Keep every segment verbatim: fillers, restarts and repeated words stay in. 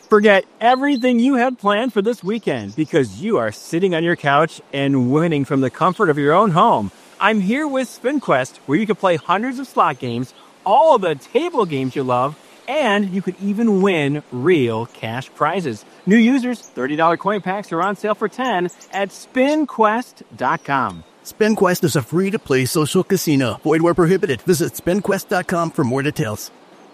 Forget everything you had planned for this weekend because you are sitting on your couch and winning from the comfort of your own home. I'm here with SpinQuest, where you can play hundreds of slot games, all of the table games you love, and you could even win real cash prizes. New users, thirty dollars coin packs are on sale for ten dollars at spin quest dot com. SpinQuest is a free-to-play social casino. Void where prohibited. Visit spin quest dot com for more details.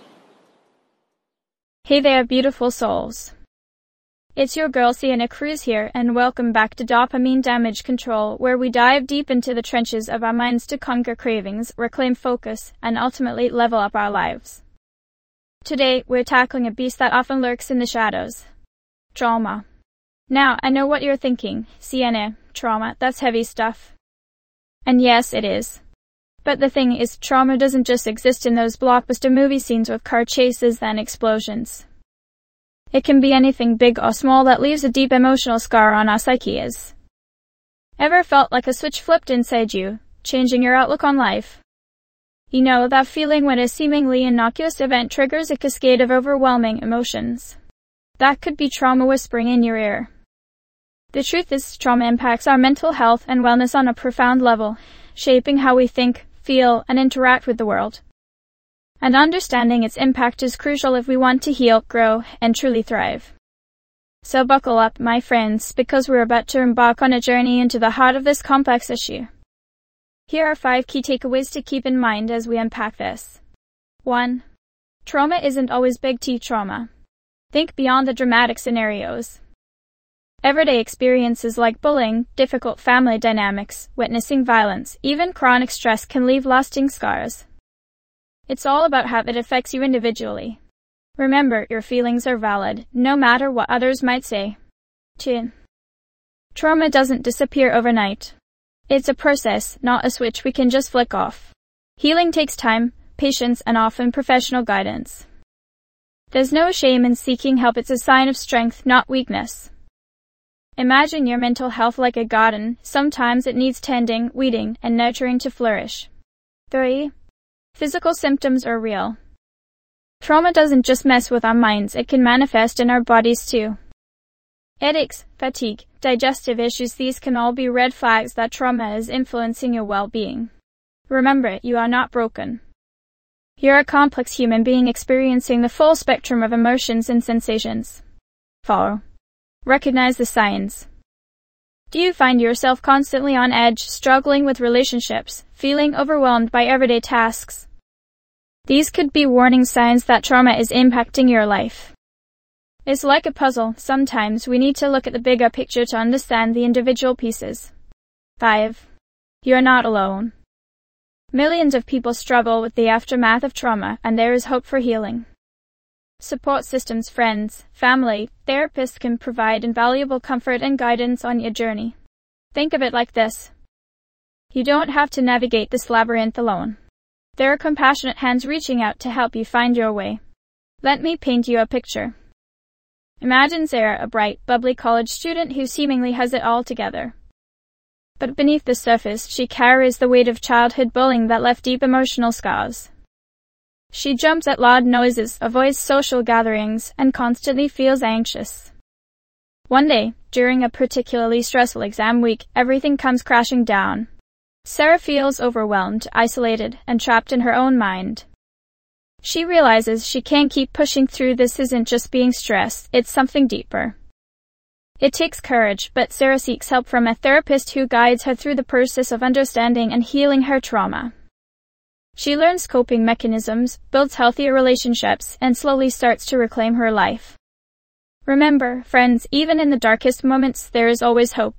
Hey there, beautiful souls. It's your girl Sienna Cruz here, and welcome back to Dopamine Damage Control, where we dive deep into the trenches of our minds to conquer cravings, reclaim focus, and ultimately level up our lives. Today, we're tackling a beast that often lurks in the shadows. Trauma. Now, I know what you're thinking. Sienna, trauma, that's heavy stuff. And yes, it is. But the thing is, trauma doesn't just exist in those blockbuster movie scenes with car chases and explosions. It can be anything big or small that leaves a deep emotional scar on our psyches. Ever felt like a switch flipped inside you, changing your outlook on life? You know, that feeling when a seemingly innocuous event triggers a cascade of overwhelming emotions. That could be trauma whispering in your ear. The truth is, trauma impacts our mental health and wellness on a profound level, shaping how we think, feel, and interact with the world. And understanding its impact is crucial if we want to heal, grow, and truly thrive. So buckle up, my friends, because we're about to embark on a journey into the heart of this complex issue. Here are five key takeaways to keep in mind as we unpack this. one. Trauma isn't always big T trauma. Think beyond the dramatic scenarios. Everyday experiences like bullying, difficult family dynamics, witnessing violence, even chronic stress can leave lasting scars. It's all about how it affects you individually. Remember, your feelings are valid, no matter what others might say. two. Trauma doesn't disappear overnight. It's a process, not a switch we can just flick off. Healing takes time, patience, and often professional guidance. There's no shame in seeking help. It's a sign of strength, not weakness. Imagine your mental health like a garden. Sometimes it needs tending, weeding, and nurturing to flourish. three. Physical symptoms are real. Trauma doesn't just mess with our minds, it can manifest in our bodies too. Headaches, fatigue, digestive issues, these can all be red flags that trauma is influencing your well-being. Remember, you are not broken. You're a complex human being experiencing the full spectrum of emotions and sensations. four. Recognize the signs. Do you find yourself constantly on edge, struggling with relationships, feeling overwhelmed by everyday tasks? These could be warning signs that trauma is impacting your life. It's like a puzzle. Sometimes we need to look at the bigger picture to understand the individual pieces. five. You're not alone. Millions of people struggle with the aftermath of trauma, and there is hope for healing. Support systems, friends, family, therapists can provide invaluable comfort and guidance on your journey. Think of it like this. You don't have to navigate this labyrinth alone. There are compassionate hands reaching out to help you find your way. Let me paint you a picture. Imagine Sarah, a bright, bubbly college student who seemingly has it all together. But beneath the surface, she carries the weight of childhood bullying that left deep emotional scars. She jumps at loud noises, avoids social gatherings, and constantly feels anxious. One day, during a particularly stressful exam week, everything comes crashing down. Sarah feels overwhelmed, isolated, and trapped in her own mind. She realizes she can't keep pushing through. This isn't just being stressed, it's something deeper. It takes courage, but Sarah seeks help from a therapist who guides her through the process of understanding and healing her trauma. She learns coping mechanisms, builds healthier relationships, and slowly starts to reclaim her life. Remember, friends, even in the darkest moments, there is always hope.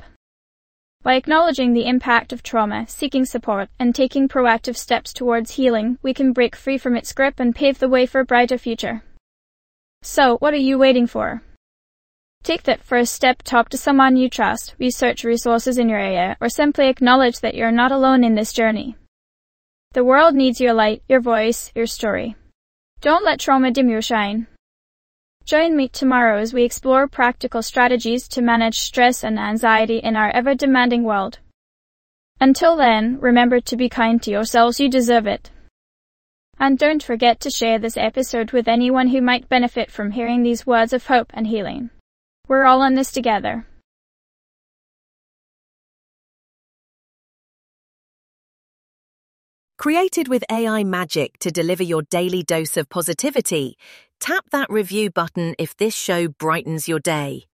By acknowledging the impact of trauma, seeking support, and taking proactive steps towards healing, we can break free from its grip and pave the way for a brighter future. So, what are you waiting for? Take that first step, talk to someone you trust, research resources in your area, or simply acknowledge that you're not alone in this journey. The world needs your light, your voice, your story. Don't let trauma dim your shine. Join me tomorrow as we explore practical strategies to manage stress and anxiety in our ever-demanding world. Until then, remember to be kind to yourselves. You deserve it. And don't forget to share this episode with anyone who might benefit from hearing these words of hope and healing. We're all in this together. Created with A I magic to deliver your daily dose of positivity, tap that review button if this show brightens your day.